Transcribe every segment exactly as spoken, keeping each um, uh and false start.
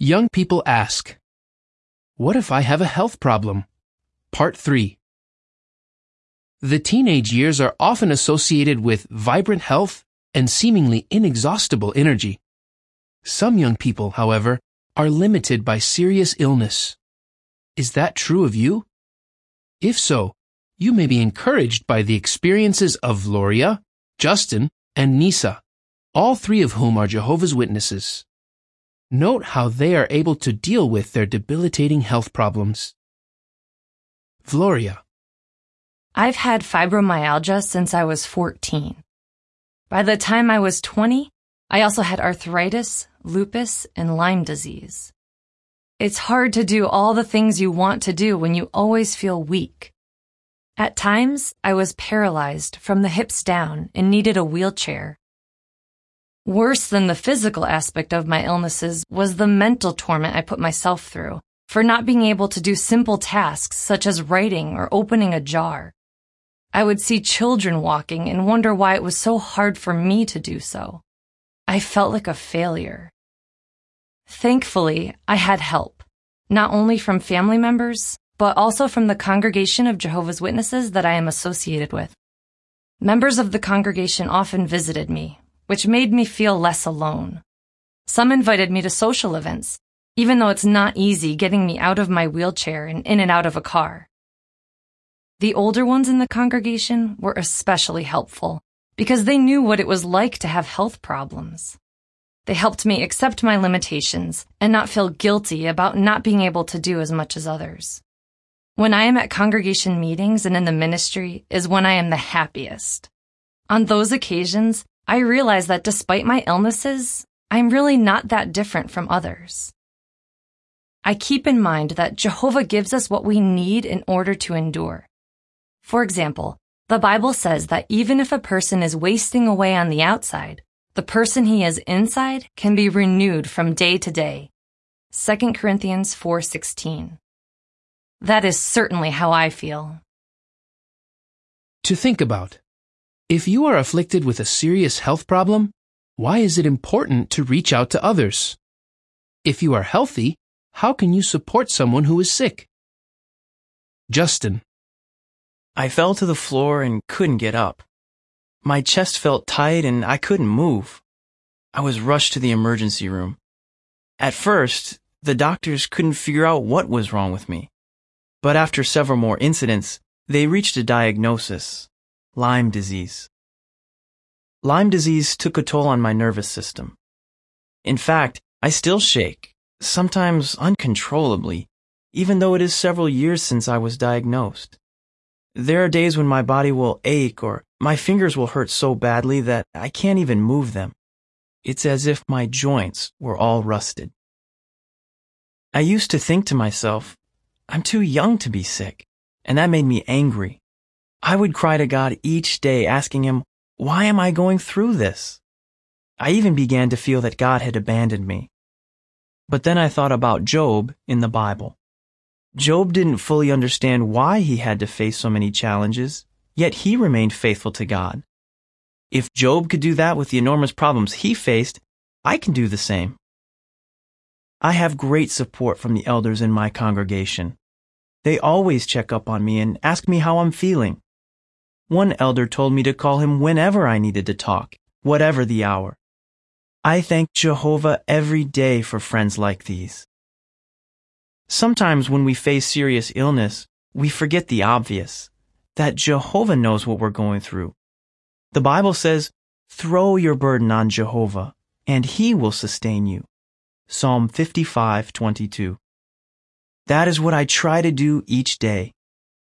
Young people ask, what if I have a health problem? Part three. The teenage years are often associated with vibrant health and seemingly inexhaustible energy. Some young people, however, are limited by serious illness. Is that true of you? If so, you may be encouraged by the experiences of Gloria, Justin, and Nisa, all three of whom are Jehovah's Witnesses. Note how they are able to deal with their debilitating health problems. Gloria. I've had fibromyalgia since I was fourteen. By the time I was twenty, I also had arthritis, lupus, and Lyme disease. It's hard to do all the things you want to do when you always feel weak. At times, I was paralyzed from the hips down and needed a wheelchair. Worse than the physical aspect of my illnesses was the mental torment I put myself through for not being able to do simple tasks such as writing or opening a jar. I would see children walking and wonder why it was so hard for me to do so. I felt like a failure. Thankfully, I had help, not only from family members, but also from the Congregation of Jehovah's Witnesses that I am associated with. Members of the congregation often visited me, which made me feel less alone. Some invited me to social events, even though it's not easy getting me out of my wheelchair and in and out of a car. The older ones in the congregation were especially helpful because they knew what it was like to have health problems. They helped me accept my limitations and not feel guilty about not being able to do as much as others. When I am at congregation meetings and in the ministry is when I am the happiest. On those occasions, I realize that despite my illnesses, I'm really not that different from others. I keep in mind that Jehovah gives us what we need in order to endure. For example, the Bible says that even if a person is wasting away on the outside, the person he is inside can be renewed from day to day. Second Corinthians four sixteen. That is certainly how I feel. To think about. If you are afflicted with a serious health problem, why is it important to reach out to others? If you are healthy, how can you support someone who is sick? Justin. I fell to the floor and couldn't get up. My chest felt tight and I couldn't move. I was rushed to the emergency room. At first, the doctors couldn't figure out what was wrong with me. But after several more incidents, they reached a diagnosis: Lyme disease. Lyme disease took a toll on my nervous system. In fact, I still shake, sometimes uncontrollably, even though it is several years since I was diagnosed. There are days when my body will ache or my fingers will hurt so badly that I can't even move them. It's as if my joints were all rusted. I used to think to myself, I'm too young to be sick, and that made me angry. I would cry to God each day asking Him, why am I going through this? I even began to feel that God had abandoned me. But then I thought about Job in the Bible. Job didn't fully understand why he had to face so many challenges, yet he remained faithful to God. If Job could do that with the enormous problems he faced, I can do the same. I have great support from the elders in my congregation. They always check up on me and ask me how I'm feeling. One elder told me to call him whenever I needed to talk, whatever the hour. I thank Jehovah every day for friends like these. Sometimes when we face serious illness, we forget the obvious, that Jehovah knows what we're going through. The Bible says, throw your burden on Jehovah, and He will sustain you. Psalm fifty-five twenty-two. That is what I try to do each day.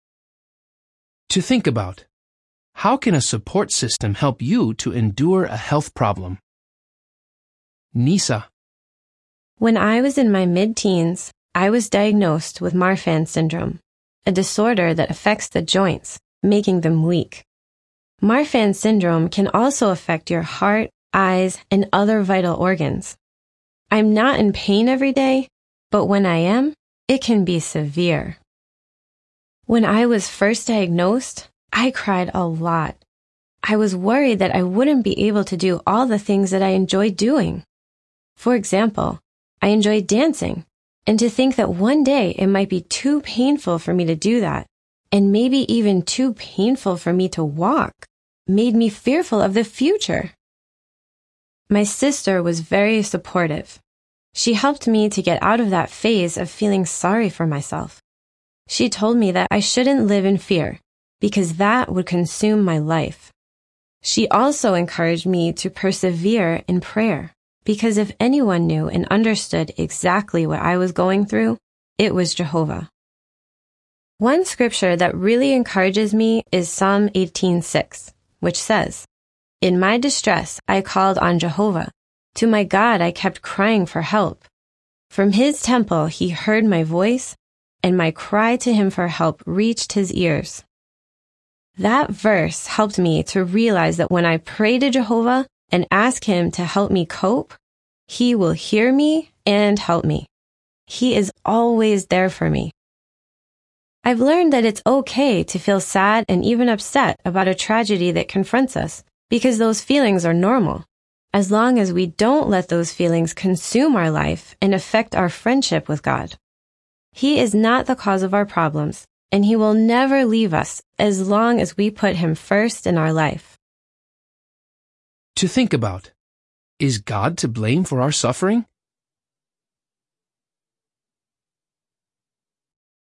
To think about. How can a support system help you to endure a health problem? Nisa. When I was in my mid-teens, I was diagnosed with Marfan syndrome, a disorder that affects the joints, making them weak. Marfan syndrome can also affect your heart, eyes, and other vital organs. I'm not in pain every day, but when I am, it can be severe. When I was first diagnosed, I cried a lot. I was worried that I wouldn't be able to do all the things that I enjoyed doing. For example, I enjoyed dancing. And to think that one day it might be too painful for me to do that, and maybe even too painful for me to walk, made me fearful of the future. My sister was very supportive. She helped me to get out of that phase of feeling sorry for myself. She told me that I shouldn't live in fear, because that would consume my life. She also encouraged me to persevere in prayer, because if anyone knew and understood exactly what I was going through, it was Jehovah. One scripture that really encourages me is Psalm eighteen six, which says, "In my distress I called on Jehovah. To my God I kept crying for help. From his temple he heard my voice, and my cry to him for help reached his ears." That verse helped me to realize that when I pray to Jehovah and ask him to help me cope, he will hear me and help me. He is always there for me. I've learned that it's okay to feel sad and even upset about a tragedy that confronts us, because those feelings are normal, as long as we don't let those feelings consume our life and affect our friendship with God. He is not the cause of our problems, and he will never leave us as long as we put him first in our life. To think about. Is God to blame for our suffering?